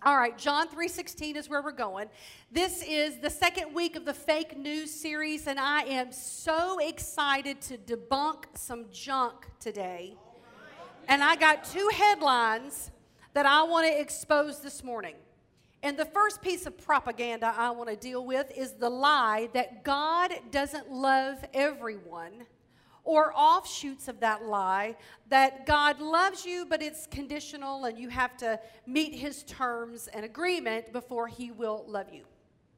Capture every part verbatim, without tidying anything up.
All right, John three sixteen is where we're going. This is the second week of the fake news series, and I am so excited to debunk some junk today. And I got two headlines that I want to expose this morning. And the first piece of propaganda I want to deal with is the lie that God doesn't love everyone, or offshoots of that lie, that God loves you, but it's conditional and you have to meet his terms and agreement before he will love you.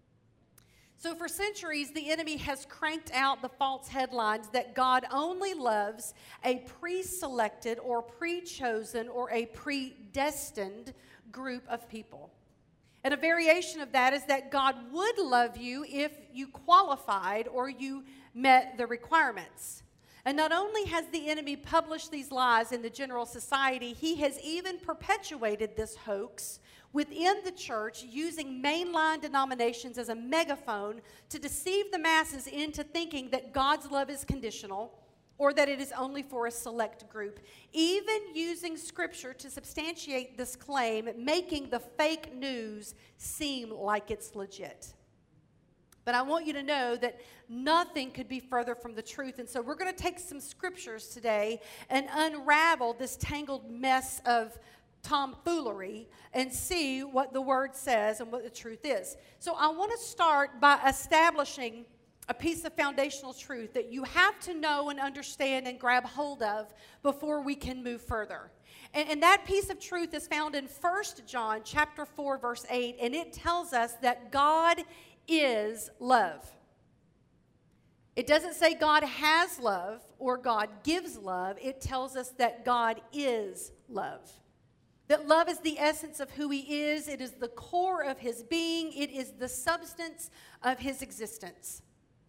So for centuries, the enemy has cranked out the false headlines that God only loves a pre-selected or pre-chosen or a predestined group of people. And a variation of that is that God would love you if you qualified or you met the requirements. And not only has the enemy published these lies in the general society, he has even perpetuated this hoax within the church, using mainline denominations as a megaphone to deceive the masses into thinking that God's love is conditional or that it is only for a select group, even using Scripture to substantiate this claim, making the fake news seem like it's legit. But I want you to know that nothing could be further from the truth. And so we're going to take some scriptures today and unravel this tangled mess of tomfoolery and see what the Word says and what the truth is. So I want to start by establishing a piece of foundational truth that you have to know and understand and grab hold of before we can move further. And, and that piece of truth is found in First John chapter four, verse eight, and it tells us that God is love. It doesn't say God has love or God gives love. It tells us that God is love. That love is the essence of who he is. It is the core of his being. It is the substance of his existence.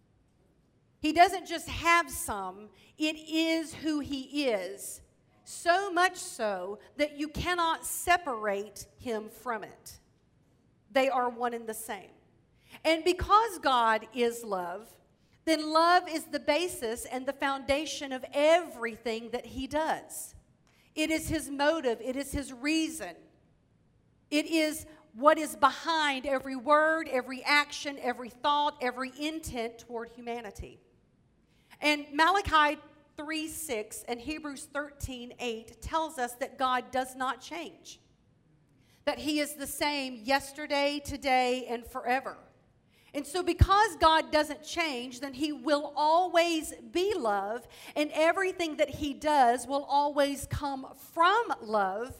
He doesn't just have some. It is who he is. So much so that you cannot separate him from it. They are one and the same. And because God is love, then love is the basis and the foundation of everything that he does. It is his motive. It is his reason. It is what is behind every word, every action, every thought, every intent toward humanity. And Malachi three six and Hebrews thirteen eight tells us that God does not change. That he is the same yesterday, today, and forever. And so because God doesn't change, then he will always be love, and everything that he does will always come from love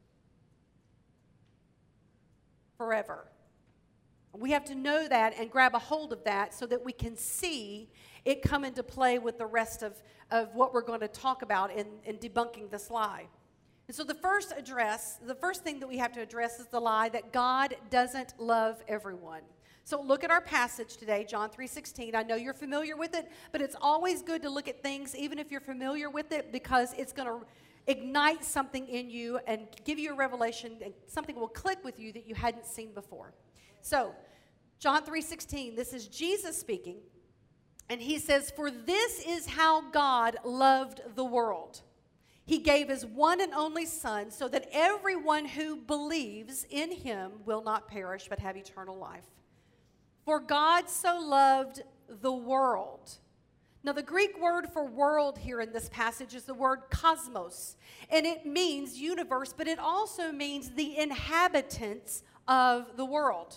forever. We have to know that and grab a hold of that so that we can see it come into play with the rest of, of what we're going to talk about in, in debunking this lie. And so the first address, the first thing that we have to address is the lie that God doesn't love everyone. So look at our passage today, John three sixteen. I know you're familiar with it, but it's always good to look at things, even if you're familiar with it, because it's going to ignite something in you and give you a revelation, and something will click with you that you hadn't seen before. So, John three sixteen, this is Jesus speaking, and he says, "For this is how God loved the world. He gave his one and only Son, so that everyone who believes in him will not perish, but have eternal life. For God so loved the world." Now, the Greek word for world here in this passage is the word cosmos. And it means universe, but it also means the inhabitants of the world.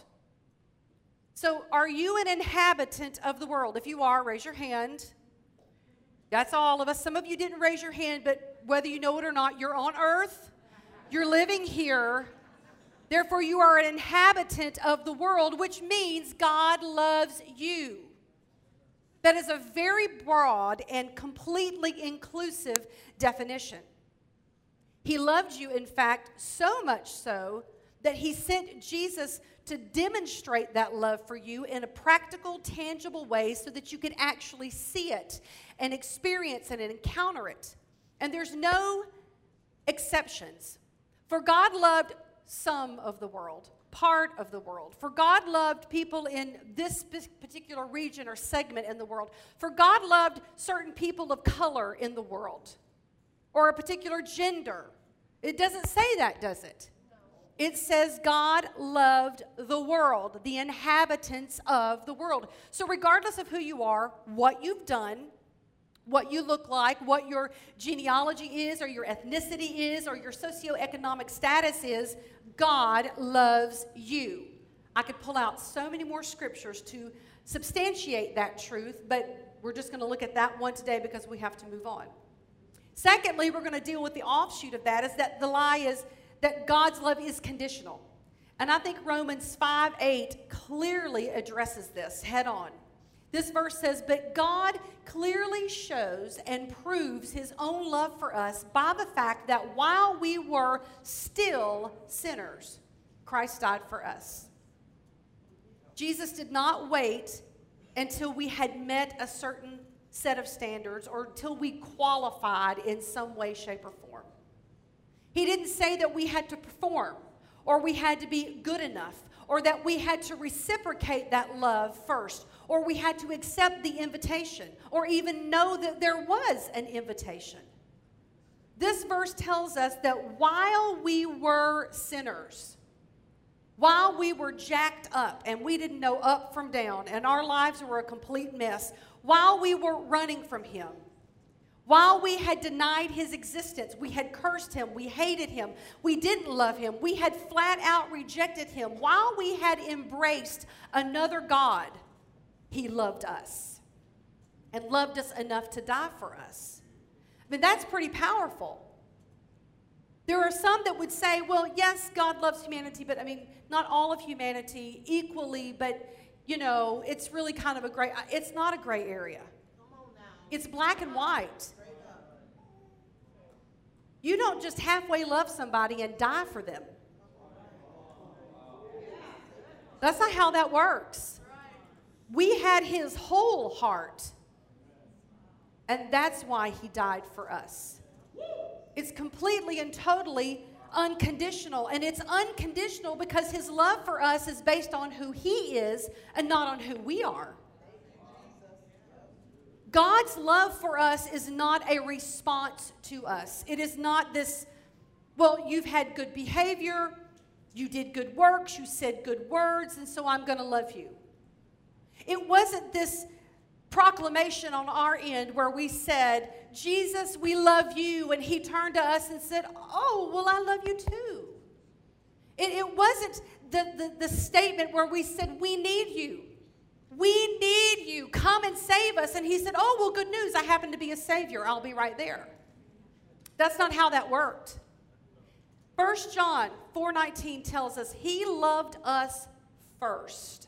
So, are you an inhabitant of the world? If you are, raise your hand. That's all of us. Some of you didn't raise your hand, but whether you know it or not, you're on earth. You're living here. Therefore, you are an inhabitant of the world, which means God loves you. That is a very broad and completely inclusive definition. He loved you, in fact, so much so that he sent Jesus to demonstrate that love for you in a practical, tangible way so that you could actually see it and experience it and encounter it. And there's no exceptions. For God loved some of the world, part of the world. For God loved people in this particular region or segment in the world. For God loved certain people of color in the world or a particular gender. It doesn't say that, does it? It says God loved the world, the inhabitants of the world. So regardless of who you are, what you've done, what you look like, what your genealogy is, or your ethnicity is, or your socioeconomic status is, God loves you. I could pull out so many more scriptures to substantiate that truth, but we're just going to look at that one today because we have to move on. Secondly, we're going to deal with the offshoot of that, is that the lie is that God's love is conditional. And I think Romans five eight clearly addresses this head on. This verse says, but God clearly shows and proves his own love for us by the fact that while we were still sinners, Christ died for us. Jesus did not wait until we had met a certain set of standards or until we qualified in some way, shape, or form. He didn't say that we had to perform or we had to be good enough or that we had to reciprocate that love first or we had to accept the invitation or even know that there was an invitation. This verse tells us that while we were sinners, while we were jacked up and we didn't know up from down and our lives were a complete mess, while we were running from him, while we had denied his existence, we had cursed him, we hated him, we didn't love him, we had flat out rejected him, while we had embraced another God, he loved us and loved us enough to die for us. I mean, that's pretty powerful. There are some that would say, well, yes, God loves humanity, but I mean, not all of humanity equally, but, you know, it's really kind of a gray, it's not a gray area. It's black and white. You don't just halfway love somebody and die for them. That's not how that works. We had his whole heart, and that's why he died for us. It's completely and totally unconditional, and it's unconditional because his love for us is based on who he is and not on who we are. God's love for us is not a response to us. It is not this, well, you've had good behavior, you did good works, you said good words, and so I'm going to love you. It wasn't this proclamation on our end where we said, Jesus, we love you, and he turned to us and said, oh, well, I love you too. It, it wasn't the, the, the statement where we said, we need you. We need you. Come and save us. And he said, oh, well, good news. I happen to be a savior. I'll be right there. That's not how that worked. First John four nineteen tells us he loved us first.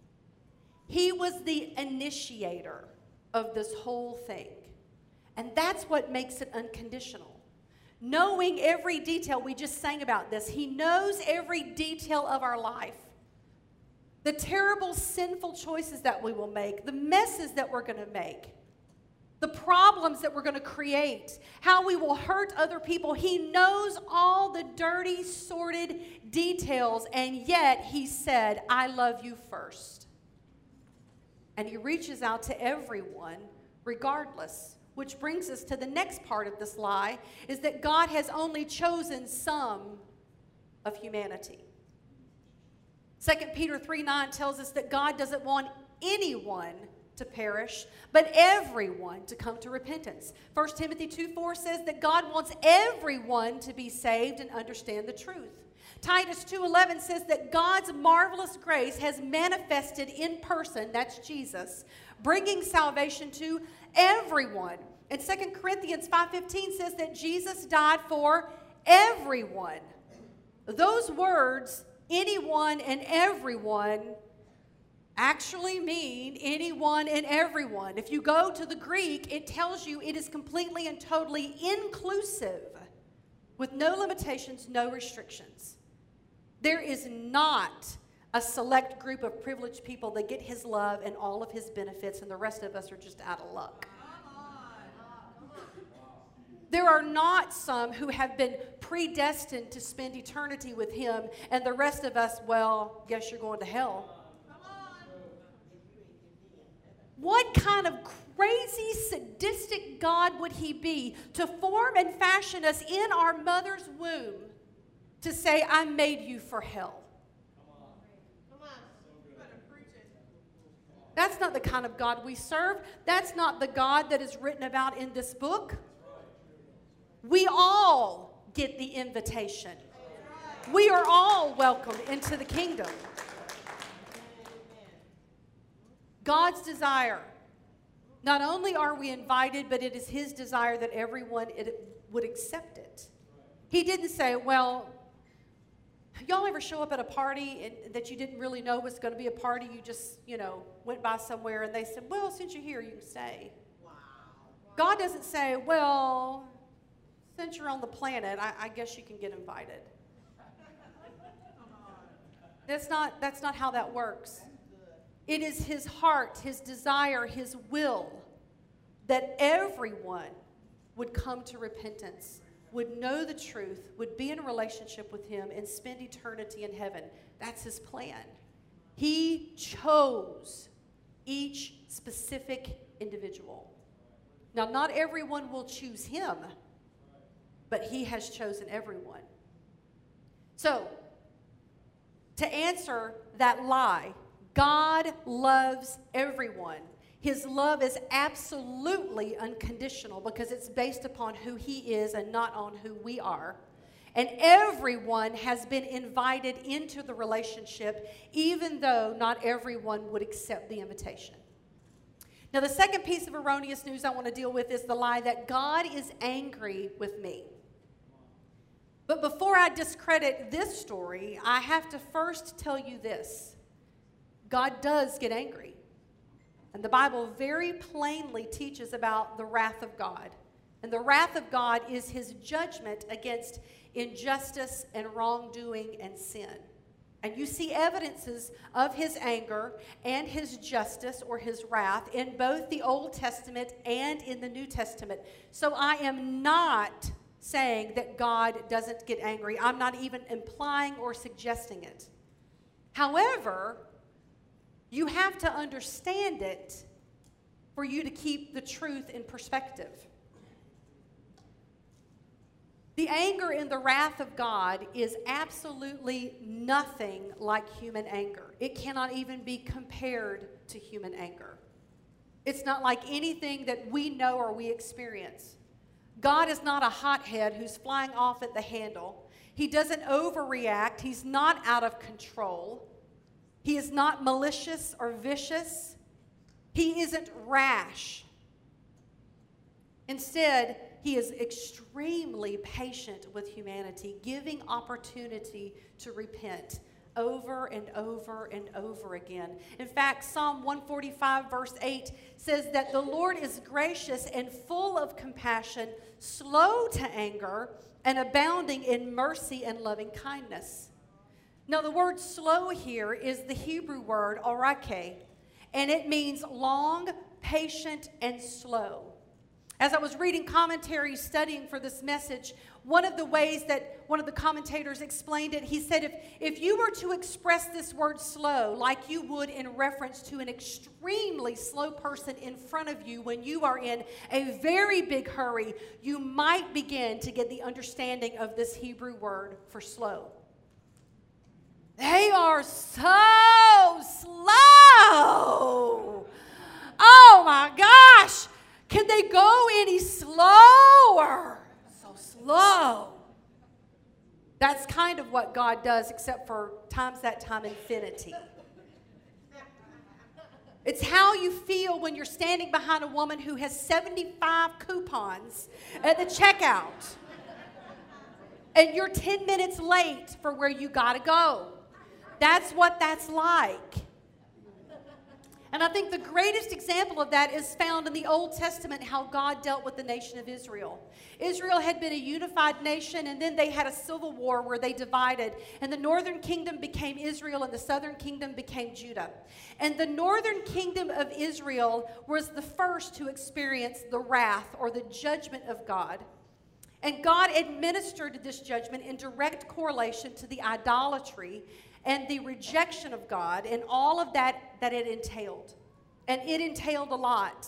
He was the initiator of this whole thing. And that's what makes it unconditional. Knowing every detail, we just sang about this. He knows every detail of our life. The terrible, sinful choices that we will make, the messes that we're going to make, the problems that we're going to create, how we will hurt other people. He knows all the dirty, sordid details, and yet he said, I love you first. And he reaches out to everyone regardless, which brings us to the next part of this lie, is that God has only chosen some of humanity. Second Peter three nine tells us that God doesn't want anyone to perish, but everyone to come to repentance. First Timothy two four says that God wants everyone to be saved and understand the truth. Titus two eleven says that God's marvelous grace has manifested in person, that's Jesus, bringing salvation to everyone. And Second Corinthians five fifteen says that Jesus died for everyone. Those words, anyone and everyone, actually mean anyone and everyone. If you go to the Greek, it tells you it is completely and totally inclusive with no limitations, no restrictions. There is not a select group of privileged people that get his love and all of his benefits, and the rest of us are just out of luck. There are not some who have been predestined to spend eternity with him, and the rest of us, well, guess you're going to hell. What kind of crazy, sadistic God would he be to form and fashion us in our mother's womb, to say, I made you for hell. That's not the kind of God we serve. That's not the God that is written about in this book. We all get the invitation. We are all welcomed into the kingdom. God's desire. Not only are we invited, but it is his desire that everyone it, would accept it. He didn't say, well, y'all ever show up at a party and, that you didn't really know was going to be a party? You just, you know, went by somewhere and they said, well, since you're here, you can stay. Wow. God doesn't say, well, since you're on the planet, I, I guess you can get invited. That's not, that's not how that works. It is his heart, his desire, his will that everyone would come to repentance, would know the truth, would be in a relationship with him, and spend eternity in heaven. That's his plan. He chose each specific individual. Now, not everyone will choose him, but he has chosen everyone. So, to answer that lie, God loves everyone. His love is absolutely unconditional because it's based upon who he is and not on who we are. And everyone has been invited into the relationship, even though not everyone would accept the invitation. Now, the second piece of erroneous news I want to deal with is the lie that God is angry with me. But before I discredit this story, I have to first tell you this. God does get angry. And the Bible very plainly teaches about the wrath of God. And the wrath of God is his judgment against injustice and wrongdoing and sin. And you see evidences of his anger and his justice or his wrath in both the Old Testament and in the New Testament. So I am not saying that God doesn't get angry. I'm not even implying or suggesting it. However, you have to understand it for you to keep the truth in perspective. The anger and the wrath of God is absolutely nothing like human anger. It cannot even be compared to human anger. It's not like anything that we know or we experience. God is not a hothead who's flying off at the handle. He doesn't overreact. He's not out of control. He is not malicious or vicious. He isn't rash. Instead, he is extremely patient with humanity, giving opportunity to repent over and over and over again. In fact, Psalm one forty-five verse eight says that the Lord is gracious and full of compassion, slow to anger, and abounding in mercy and loving kindness. Now, the word slow here is the Hebrew word orake, and it means long, patient, and slow. As I was reading commentaries studying for this message, one of the ways that one of the commentators explained it, he said, if, if you were to express this word slow like you would in reference to an extremely slow person in front of you when you are in a very big hurry, you might begin to get the understanding of this Hebrew word for slow. They are so slow. Oh my gosh. Can they go any slower? So slow. That's kind of what God does, except for times that time infinity. It's how you feel when you're standing behind a woman who has seventy-five coupons at the checkout. And you're ten minutes late for where you got to go. That's what that's like. And I think the greatest example of that is found in the Old Testament, how God dealt with the nation of Israel. Israel had been a unified nation, and then they had a civil war where they divided. And the northern kingdom became Israel, and the southern kingdom became Judah. And the northern kingdom of Israel was the first to experience the wrath or the judgment of God. And God administered this judgment in direct correlation to the idolatry and the rejection of God and all of that that it entailed. And it entailed a lot.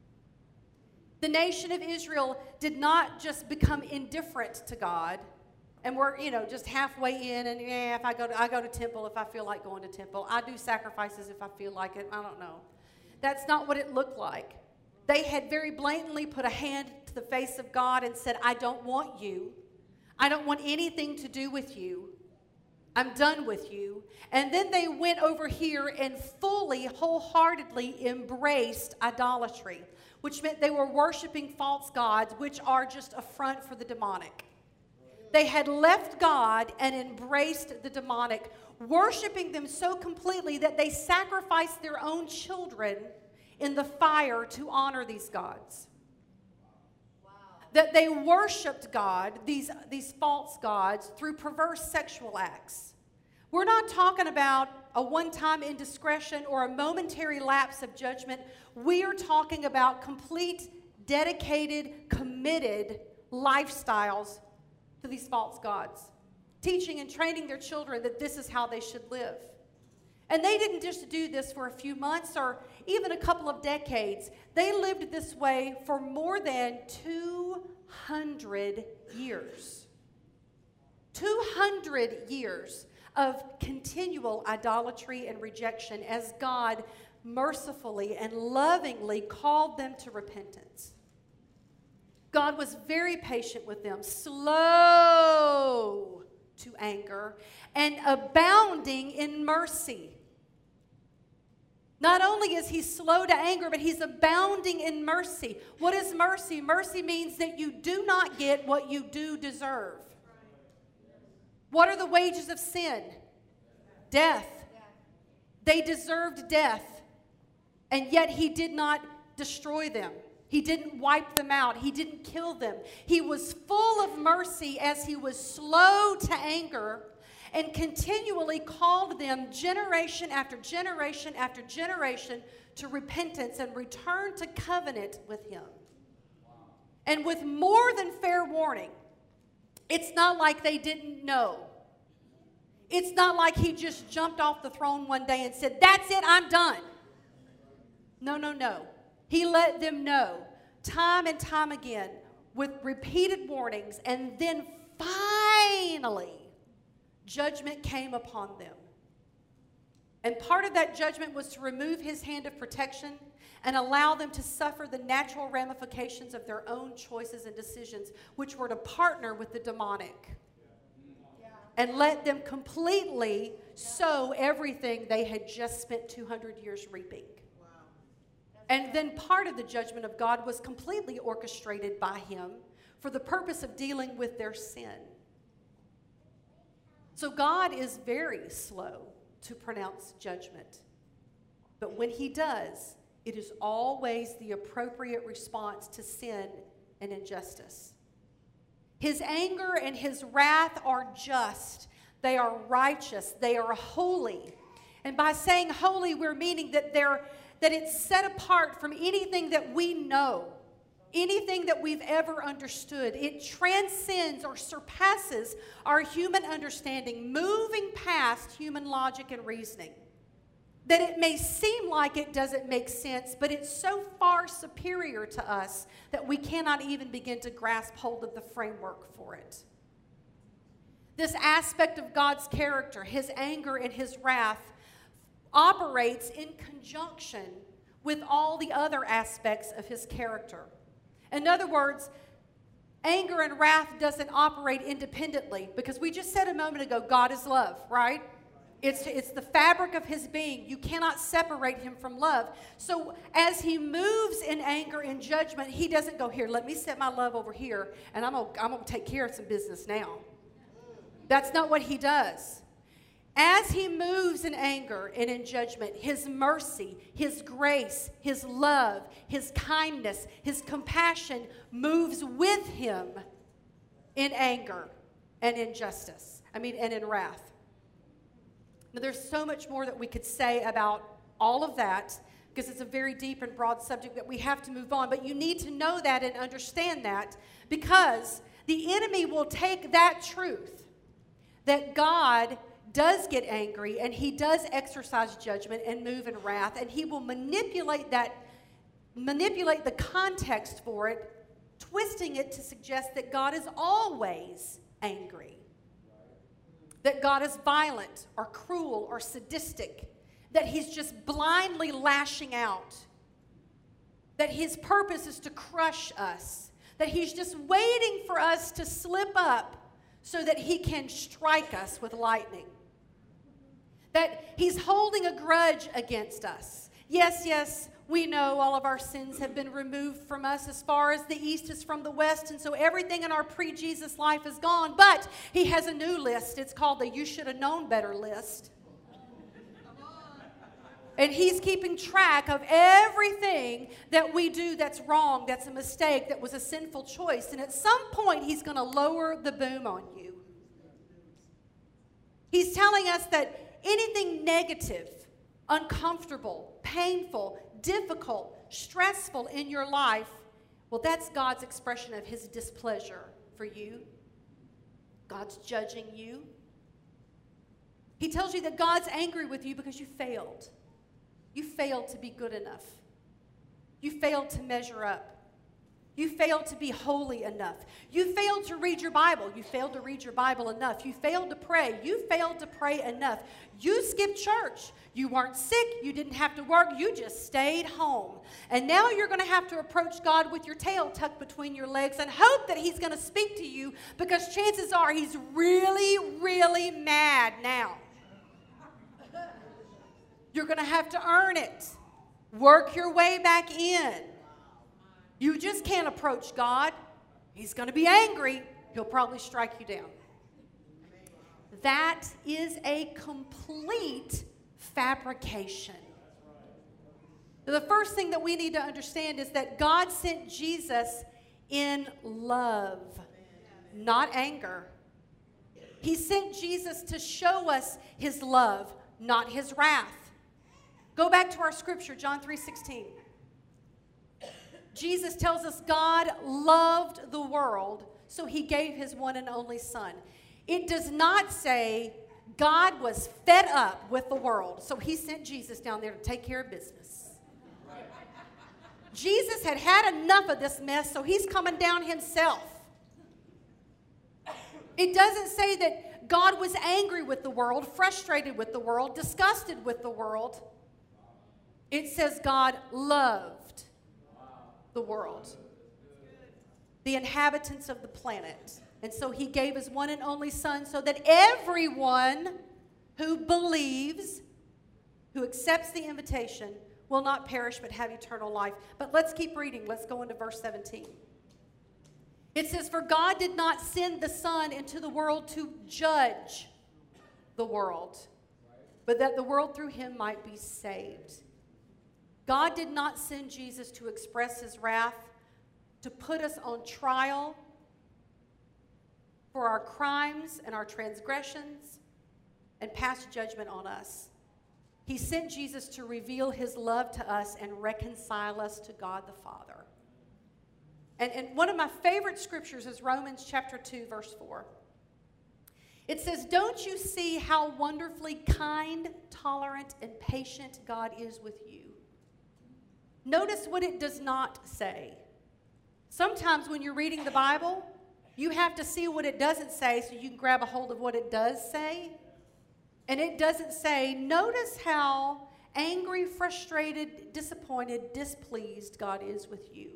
The nation of Israel did not just become indifferent to God And we're, you know, just halfway in, and yeah, if I go to, I go to temple if I feel like going to temple. I do sacrifices if I feel like it. I don't know. That's not what it looked like. They had very blatantly put a hand to the face of God and said, I don't want you. I don't want anything to do with you. I'm done with you. And then they went over here and fully, wholeheartedly embraced idolatry, which meant they were worshiping false gods, which are just a front for the demonic. They had left God and embraced the demonic, worshiping them so completely that they sacrificed their own children in the fire to honor these gods. Wow. That they worshiped God, these, these false gods, through perverse sexual acts. We're not talking about a one-time indiscretion or a momentary lapse of judgment. We are talking about complete, dedicated, committed lifestyles to these false gods, teaching and training their children that this is how they should live. And they didn't just do this for a few months or even a couple of decades. They lived this way for more than two hundred years. two hundred years of continual idolatry and rejection as God mercifully and lovingly called them to repentance. God was very patient with them, slow to anger, and abounding in mercy. Not only is he slow to anger, but he's abounding in mercy. What is mercy? Mercy means that you do not get what you do deserve. What are the wages of sin? Death. They deserved death, and yet he did not destroy them. He didn't wipe them out. He didn't kill them. He was full of mercy as he was slow to anger and continually called them generation after generation after generation to repentance and return to covenant with him. And with more than fair warning. It's not like they didn't know. It's not like he just jumped off the throne one day and said, that's it, I'm done. No, no, no. He let them know time and time again with repeated warnings, and then finally judgment came upon them. And part of that judgment was to remove his hand of protection and allow them to suffer the natural ramifications of their own choices and decisions, which were to partner with the demonic and let them completely sow everything they had just spent two hundred years reaping. And then part of the judgment of God was completely orchestrated by him for the purpose of dealing with their sin. So God is very slow to pronounce judgment. But when he does, it is always the appropriate response to sin and injustice. His anger and his wrath are just. They are righteous. They are holy. And by saying holy, we're meaning that they're that it's set apart from anything that we know, anything that we've ever understood. It transcends or surpasses our human understanding, moving past human logic and reasoning. That it may seem like it doesn't make sense, but it's so far superior to us that we cannot even begin to grasp hold of the framework for it. This aspect of God's character, his anger and his wrath, operates in conjunction with all the other aspects of his character. In other words, anger and wrath doesn't operate independently, because we just said a moment ago, God is love, right? It's, it's the fabric of his being. You cannot separate him from love. So as he moves in anger and judgment, he doesn't go, here, let me set my love over here, and I'm going I'm to take care of some business now. That's not what he does. As he moves in anger and in judgment, his mercy, his grace, his love, his kindness, his compassion moves with him in anger and in justice. I mean, and in wrath. Now, there's so much more that we could say about all of that, because it's a very deep and broad subject that we have to move on. But you need to know that and understand that, because the enemy will take that truth that God does get angry and he does exercise judgment and move in wrath, and he will manipulate that, manipulate the context for it, twisting it to suggest that God is always angry that God is violent or cruel or sadistic, that he's just blindly lashing out, that his purpose is to crush us, that he's just waiting for us to slip up so that he can strike us with lightning, that he's holding a grudge against us. Yes, yes, we know all of our sins have been removed from us as far as the east is from the west, and so everything in our pre-Jesus life is gone, but he has a new list. It's called the You Should Have Known Better list. And he's keeping track of everything that we do that's wrong, that's a mistake, that was a sinful choice. And at some point, he's going to lower the boom on you. He's telling us that anything negative, uncomfortable, painful, difficult, stressful in your life, well, that's God's expression of his displeasure for you. God's judging you. He tells you that God's angry with you because you failed. You failed to be good enough. You failed to measure up. You failed to be holy enough. You failed to read your Bible. You failed to read your Bible enough. You failed to pray. You failed to pray enough. You skipped church. You weren't sick. You didn't have to work. You just stayed home. And now you're going to have to approach God with your tail tucked between your legs and hope that he's going to speak to you, because chances are he's really, really mad now. You're going to have to earn it. Work your way back in. You just can't approach God. He's going to be angry. He'll probably strike you down. That is a complete fabrication. The first thing that we need to understand is that God sent Jesus in love, not anger. He sent Jesus to show us his love, not his wrath. Go back to our scripture, John three sixteen. Jesus tells us God loved the world, so he gave his one and only son. It does not say God was fed up with the world, so he sent Jesus down there to take care of business. Jesus had had enough of this mess, so he's coming down himself. It doesn't say that God was angry with the world, frustrated with the world, disgusted with the world. It says God loved the world, the inhabitants of the planet. And so he gave his one and only son so that everyone who believes, who accepts the invitation, will not perish but have eternal life. But let's keep reading. Let's go into verse seventeen. It says, "For God did not send the Son into the world to judge the world, but that the world through him might be saved." God did not send Jesus to express his wrath, to put us on trial for our crimes and our transgressions and pass judgment on us. He sent Jesus to reveal his love to us and reconcile us to God the Father. And, and one of my favorite scriptures is Romans chapter two, verse four. It says, "Don't you see how wonderfully kind, tolerant, and patient God is with you?" Notice what it does not say. Sometimes when you're reading the Bible, you have to see what it doesn't say so you can grab a hold of what it does say. And it doesn't say, notice how angry, frustrated, disappointed, displeased God is with you.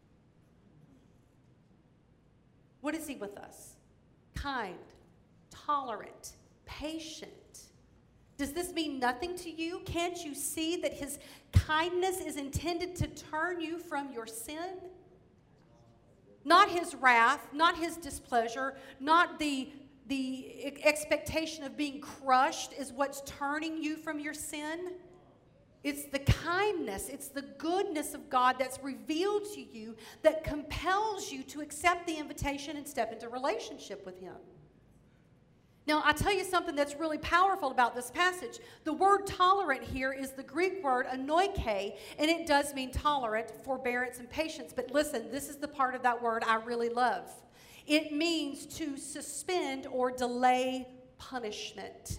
What is he with us? Kind, tolerant, patient. Does this mean nothing to you? Can't you see that his kindness is intended to turn you from your sin? Not his wrath, not his displeasure, not the, the expectation of being crushed is what's turning you from your sin. It's the kindness, it's the goodness of God that's revealed to you that compels you to accept the invitation and step into relationship with him. Now, I'll tell you something that's really powerful about this passage. The word tolerant here is the Greek word anoike, and it does mean tolerant, forbearance, and patience. But listen, this is the part of that word I really love. It means to suspend or delay punishment.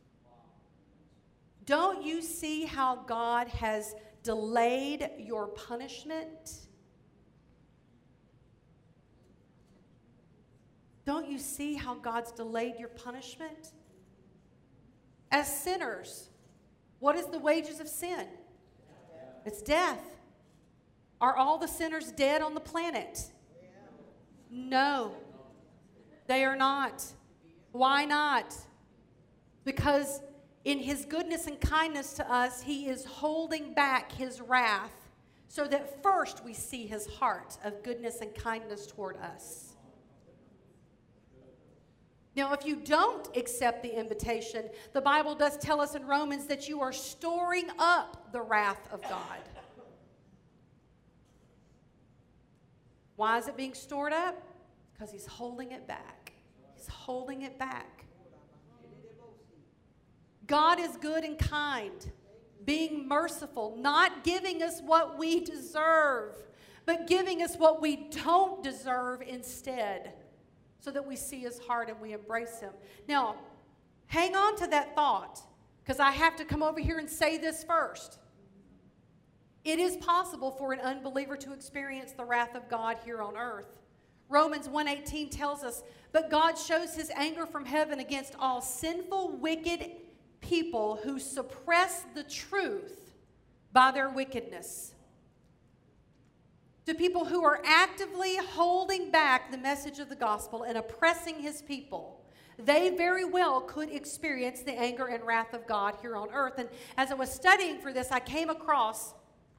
Don't you see how God has delayed your punishment? Don't you see how God's delayed your punishment? as sinners. What is the wages of sin? It's death. Are all the sinners dead on the planet? No, they are not. Why not? Because in his goodness and kindness to us, he is holding back his wrath so that first we see his heart of goodness and kindness toward us. Now, if you don't accept the invitation, the Bible does tell us in Romans that you are storing up the wrath of God. Why is it being stored up? Because he's holding it back. He's holding it back. God is good and kind, being merciful, not giving us what we deserve, but giving us what we don't deserve instead, so that we see his heart and we embrace him. Now, hang on to that thought, because I have to come over here and say this first. It is possible for an unbeliever to experience the wrath of God here on earth. Romans one eighteen tells us, but God shows his anger from heaven against all sinful, wicked people who suppress the truth by their wickedness. To people who are actively holding back the message of the gospel and oppressing his people, they very well could experience the anger and wrath of God here on earth. And as I was studying for this, I came across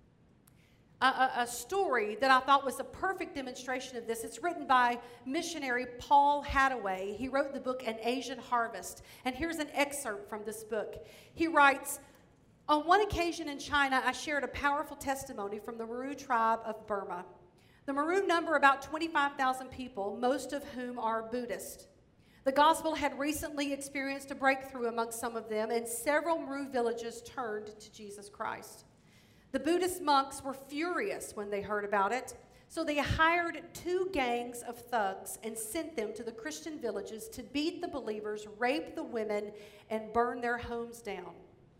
a, a, a story that I thought was a perfect demonstration of this. It's written by missionary Paul Hadaway. He wrote the book An Asian Harvest. And here's an excerpt from this book. He writes, on one occasion in China, I shared a powerful testimony from the Meru tribe of Burma. The Meru number about twenty-five thousand people, most of whom are Buddhist. The gospel had recently experienced a breakthrough among some of them, and several Meru villages turned to Jesus Christ. The Buddhist monks were furious when they heard about it, so they hired two gangs of thugs and sent them to the Christian villages to beat the believers, rape the women, and burn their homes down.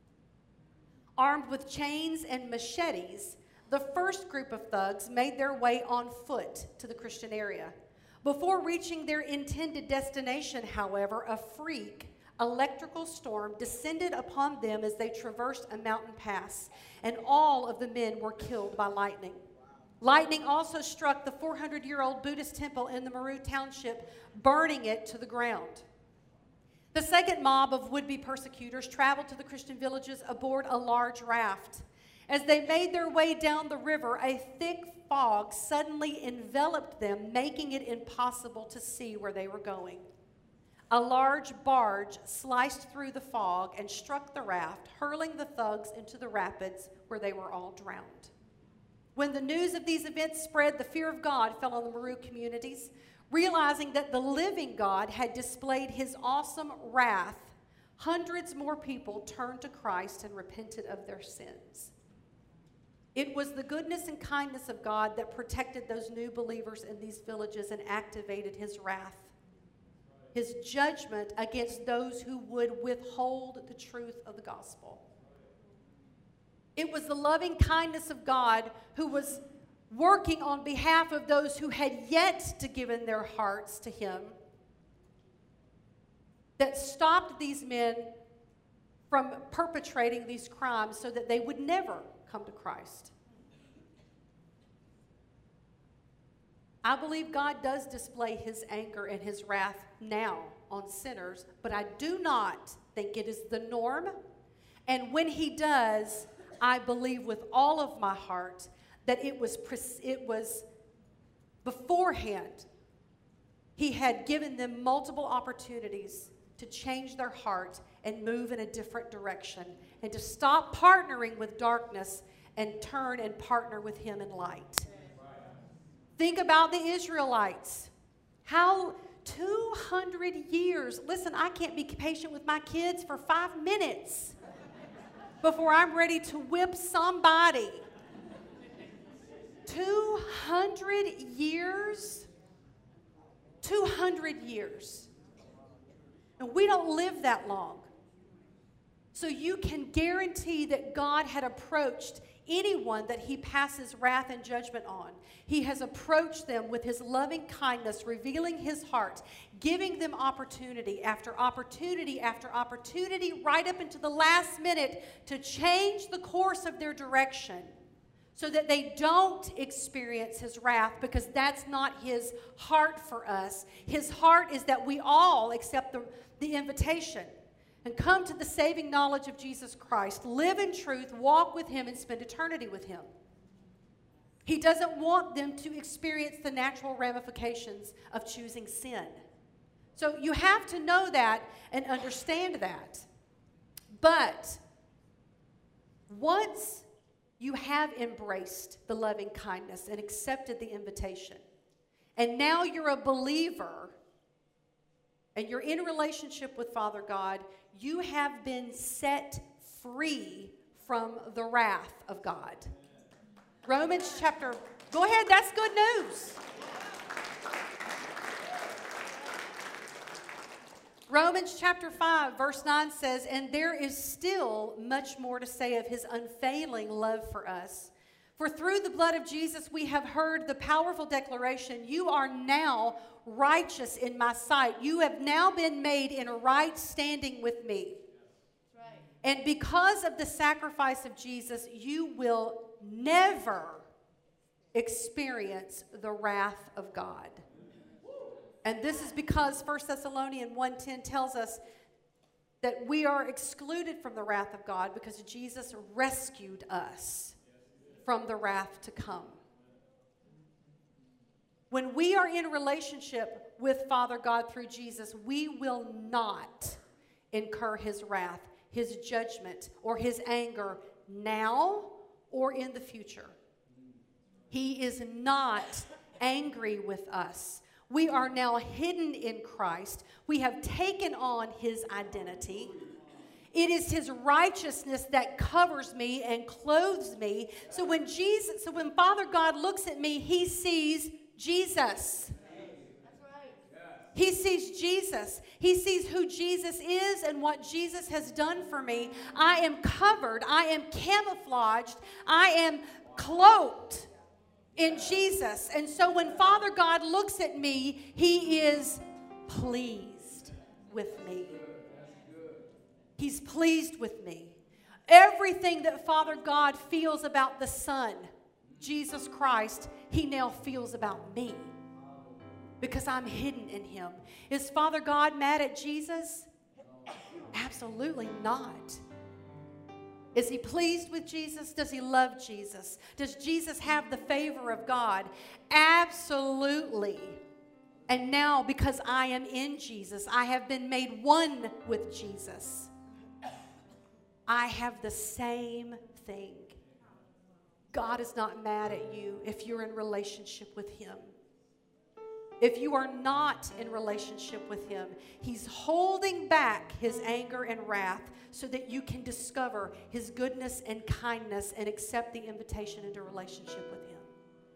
Armed with chains and machetes, the first group of thugs made their way on foot to the Christian area. Before reaching their intended destination, however, a freak electrical storm descended upon them as they traversed a mountain pass, and all of the men were killed by lightning. Lightning also struck the four hundred year old Buddhist temple in the Meru township, burning it to the ground. The second mob of would-be persecutors traveled to the Christian villages aboard a large raft. As they made their way down the river, a thick fog suddenly enveloped them, making it impossible to see where they were going. A large barge sliced through the fog and struck the raft, hurling the thugs into the rapids where they were all drowned. When the news of these events spread, the fear of God fell on the Meru communities. Realizing that the living God had displayed his awesome wrath, hundreds more people turned to Christ and repented of their sins. It was the goodness and kindness of God that protected those new believers in these villages and activated his wrath, his judgment against those who would withhold the truth of the gospel. It was the loving kindness of God who was working on behalf of those who had yet to give in their hearts to him, that stopped these men from perpetrating these crimes so that they would never come to Christ. I believe God does display his anger and his wrath now on sinners, but I do not think it is the norm. And when he does, I believe with all of my heart that it was, it was beforehand. He had given them multiple opportunities to change their heart and move in a different direction, and to stop partnering with darkness and turn and partner with him in light. Think about the Israelites. How two hundred years, listen, I can't be patient with my kids for five minutes before I'm ready to whip somebody. two hundred years? two hundred years. And we don't live that long. So you can guarantee that God had approached anyone that he passes wrath and judgment on. He has approached them with his loving kindness, revealing his heart, giving them opportunity after opportunity after opportunity, right up into the last minute to change the course of their direction so that they don't experience his wrath, because that's not his heart for us. His heart is that we all accept the, the invitation and come to the saving knowledge of Jesus Christ, live in truth, walk with him, and spend eternity with him. He doesn't want them to experience the natural ramifications of choosing sin. So you have to know that and understand that. But once you have embraced the loving kindness and accepted the invitation, and now you're a believer, and you're in a relationship with Father God, you have been set free from the wrath of God. Romans chapter, go ahead, that's good news. Romans chapter five, verse nine says, "And there is still much more to say of his unfailing love for us. For through the blood of Jesus we have heard the powerful declaration, 'You are now righteous in my sight.' You have now been made in a right standing with me. Right. And because of the sacrifice of Jesus, you will never experience the wrath of God." And this is because First Thessalonians one ten tells us that we are excluded from the wrath of God because Jesus rescued us from the wrath to come. When we are in a relationship with Father God through Jesus, we will not incur his wrath, his judgment, or his anger now or in the future. He is not angry with us. We are now hidden in Christ. We have taken on his identity. It is his righteousness that covers me and clothes me. So when Jesus, so when Father God looks at me, he sees Jesus. That's right. He sees Jesus. He sees who Jesus is and what Jesus has done for me. I am covered. I am camouflaged. I am cloaked in Jesus. And so when Father God looks at me, he is pleased with me. He's pleased with me. Everything that Father God feels about the Son, Jesus Christ, he now feels about me because I'm hidden in him. Is Father God mad at Jesus? Absolutely not. Is he pleased with Jesus? Does he love Jesus? Does Jesus have the favor of God? Absolutely. And now, because I am in Jesus, I have been made one with Jesus. I have the same thing. God is not mad at you if you're in relationship with him. If you are not in relationship with him, he's holding back his anger and wrath so that you can discover his goodness and kindness and accept the invitation into relationship with him.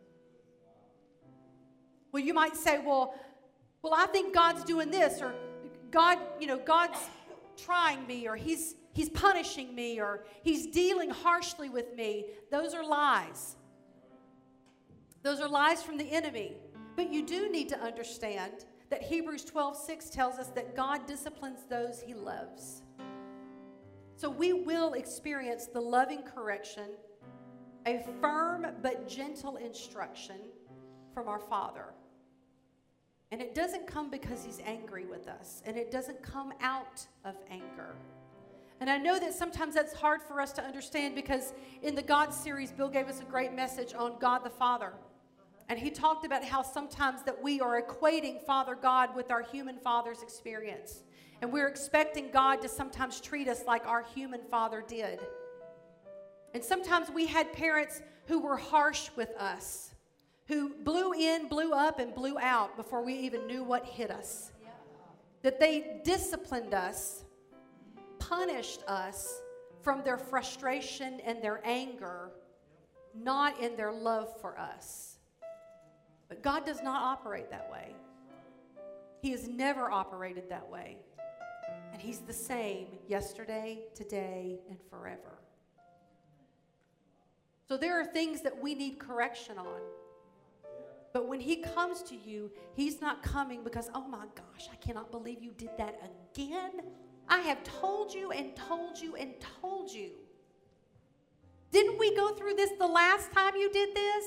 Well, you might say, well, well, I think God's doing this, or God, you know, God's trying me, or he's he's punishing me, or he's dealing harshly with me. Those are lies. Those are lies from the enemy. But you do need to understand that Hebrews twelve six tells us that God disciplines those he loves. So we will experience the loving correction, a firm but gentle instruction from our Father. And it doesn't come because he's angry with us, and it doesn't come out of anger. And I know that sometimes that's hard for us to understand, because in the God series, Bill gave us a great message on God the Father. And he talked about how sometimes that we are equating Father God with our human father's experience. And we're expecting God to sometimes treat us like our human father did. And sometimes we had parents who were harsh with us, who blew in, blew up, and blew out before we even knew what hit us. That they disciplined us, punished us from their frustration and their anger, not in their love for us. But God does not operate that way. He has never operated that way. And he's the same yesterday, today, and forever. So there are things that we need correction on. But when he comes to you, he's not coming because, oh my gosh, I cannot believe you did that again. I have told you and told you and told you. Didn't we go through this the last time you did this?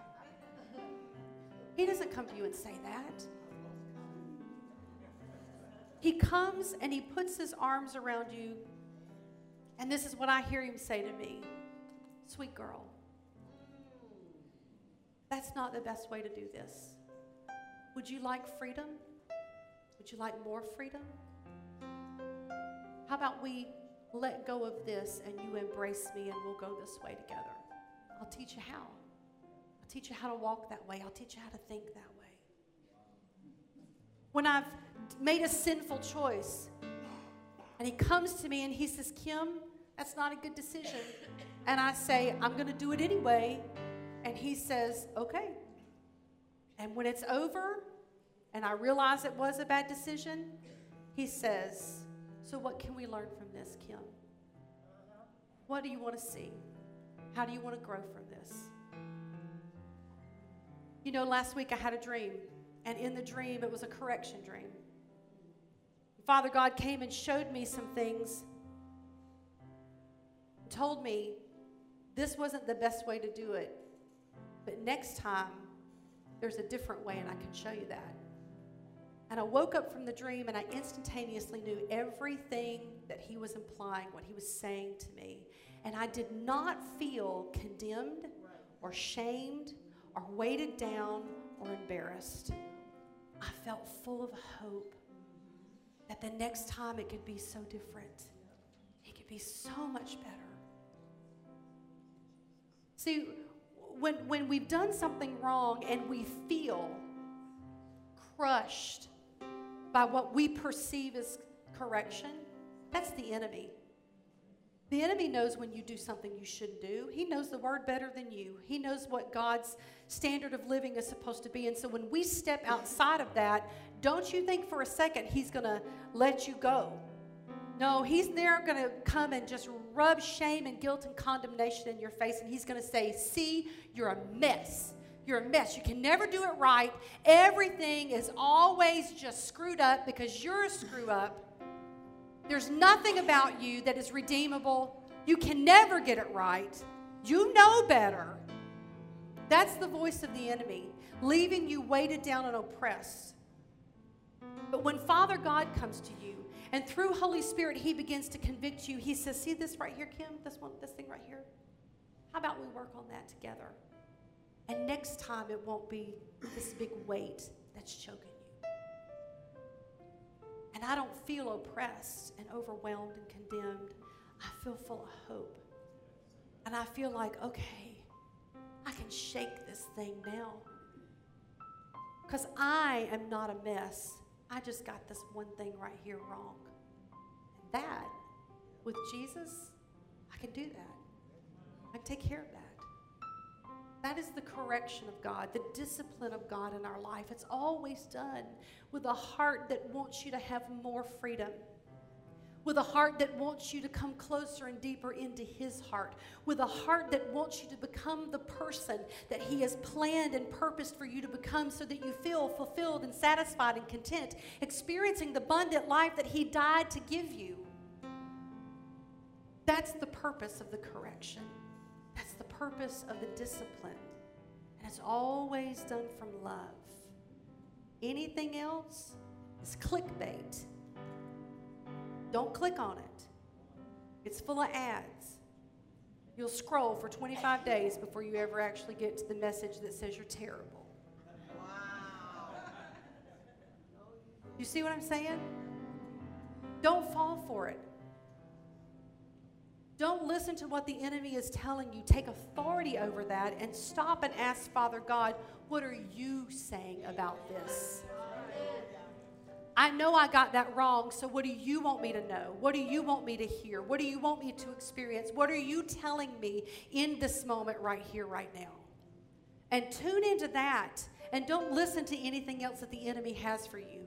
He doesn't come to you and say that. He comes and he puts his arms around you. And this is what I hear him say to me. Sweet girl, that's not the best way to do this. Would you like freedom? Would you like more freedom? How about we let go of this and you embrace me and we'll go this way together? I'll teach you how. I'll teach you how to walk that way. I'll teach you how to think that way. When I've made a sinful choice and he comes to me and he says, Kim, that's not a good decision. And I say, I'm going to do it anyway. And he says, okay. And when it's over and I realize it was a bad decision, he says, so what can we learn from this, Kim? What do you want to see? How do you want to grow from this? You know, last week I had a dream. And in the dream, it was a correction dream. Father God came and showed me some things. Told me this wasn't the best way to do it. But next time, there's a different way, and I can show you that. And I woke up from the dream, and I instantaneously knew everything that he was implying, what he was saying to me. And I did not feel condemned or shamed or weighted down or embarrassed. I felt full of hope that the next time it could be so different. It could be so much better. See, when, when we've done something wrong and we feel crushed by what we perceive as correction, that's the enemy. The enemy knows when you do something you shouldn't do. He knows the word better than you. He knows what God's standard of living is supposed to be. And so when we step outside of that, don't you think for a second he's going to let you go. No, he's there going to come and just rub shame and guilt and condemnation in your face. And he's going to say, see, you're a mess. You're a mess. You can never do it right. Everything is always just screwed up because you're a screw up. There's nothing about you that is redeemable. You can never get it right. You know better. That's the voice of the enemy, leaving you weighted down and oppressed. But when Father God comes to you, and through Holy Spirit, he begins to convict you. He says, see this right here, Kim? This one, this thing right here? How about we work on that together? And next time it won't be this big weight that's choking you. And I don't feel oppressed and overwhelmed and condemned. I feel full of hope. And I feel like, okay, I can shake this thing now. Because I am not a mess. I just got this one thing right here wrong. And that, with Jesus, I can do that. I can take care of that. That is the correction of God, the discipline of God in our life. It's always done with a heart that wants you to have more freedom, with a heart that wants you to come closer and deeper into his heart, with a heart that wants you to become the person that he has planned and purposed for you to become so that you feel fulfilled and satisfied and content, experiencing the abundant life that he died to give you. That's the purpose of the correction. That's the purpose of the discipline. And it's always done from love. Anything else is clickbait. Don't click on it. It's full of ads. You'll scroll for twenty-five days before you ever actually get to the message that says you're terrible. Wow. You see what I'm saying? Don't fall for it. Don't listen to what the enemy is telling you. Take authority over that and stop and ask Father God, what are you saying about this? I know I got that wrong, so what do you want me to know? What do you want me to hear? What do you want me to experience? What are you telling me in this moment right here, right now? And tune into that, and don't listen to anything else that the enemy has for you.